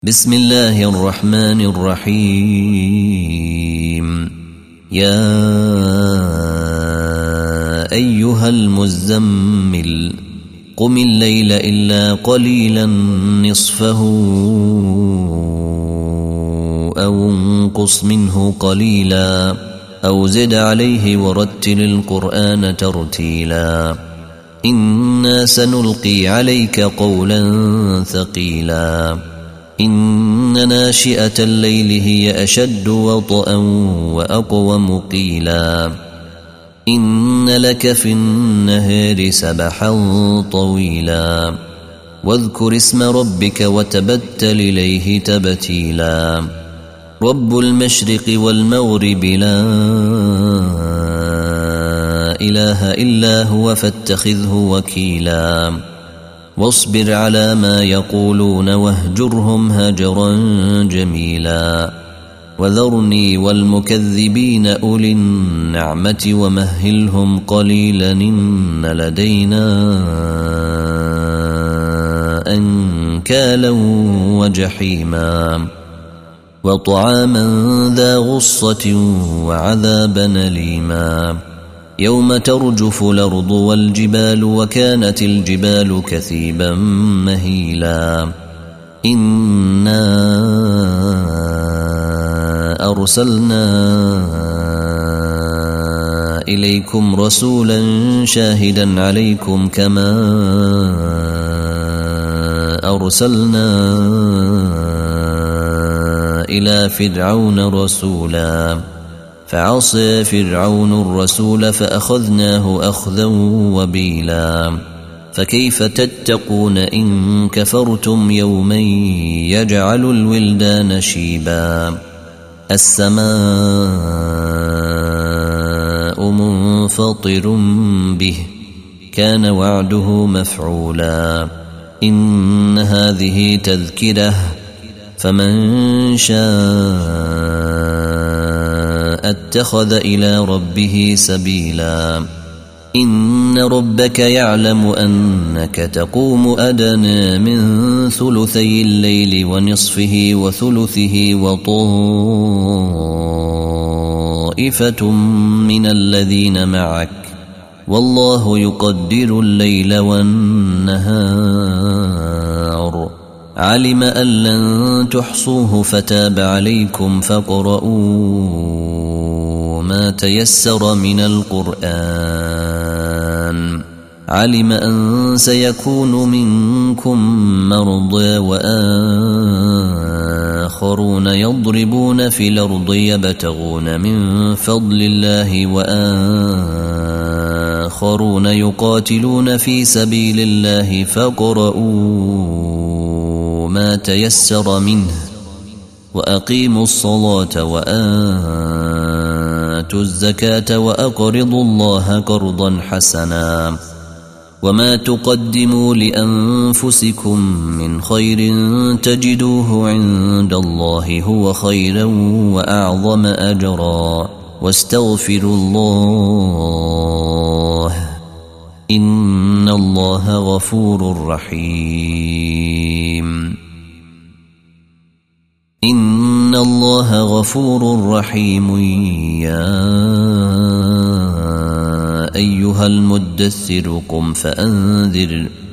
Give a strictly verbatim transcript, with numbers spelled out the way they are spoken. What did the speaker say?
بسم الله الرحمن الرحيم. يا أيها المزمل قم الليل إلا قليلا نصفه أو انقص منه قليلا أو زد عليه ورتل القرآن ترتيلا إنا سنلقي عليك قولا ثقيلا إن ناشئة الليل هي أشد وطئا وأقوم قيلا إن لك في النهار سبحا طويلا واذكر اسم ربك وتبتل إليه تبتيلا رب المشرق والمغرب لا إله إلا هو فاتخذه وكيلا واصبر على ما يقولون واهجرهم هجرا جميلا وذرني والمكذبين أولي النعمة ومهلهم قليلا إن لدينا أنكالا وجحيما وطعاما ذا غصة وعذابا أليما يوم ترجف الأرض والجبال وكانت الجبال كثيبا مهيلا إنا أرسلنا إليكم رسولا شاهدا عليكم كما أرسلنا إلى فرعون رسولا فعصى فرعون الرسول فأخذناه أخذا وبيلا فكيف تتقون إن كفرتم يوما يجعل الولدان شيبا السماء منفطر به كان وعده مفعولا إن هذه تذكرة فمن شاء اتخذ إلى ربه سبيلا إن ربك يعلم أنك تقوم أدنى من ثلثي الليل ونصفه وثلثه وطائفة من الذين معك والله يقدر الليل والنهار علم أن لن تحصوه فتاب عليكم فاقرؤوا ما تيسر من القرآن علم أن سيكون منكم مرضى وآخرون يضربون في الأرض يبتغون من فضل الله وآخرون يقاتلون في سبيل الله فاقرؤوا ما تيسر منه وأقيموا الصلاة وآتوا الزكاة وأقرضوا الله قرضا حسنا وما تقدموا لأنفسكم من خير تجدوه عند الله هو خيرا وأعظم أجرا واستغفروا الله إن الله غفور رحيم إن الله غفور رحيم يا أيها المدثر قم فأنذر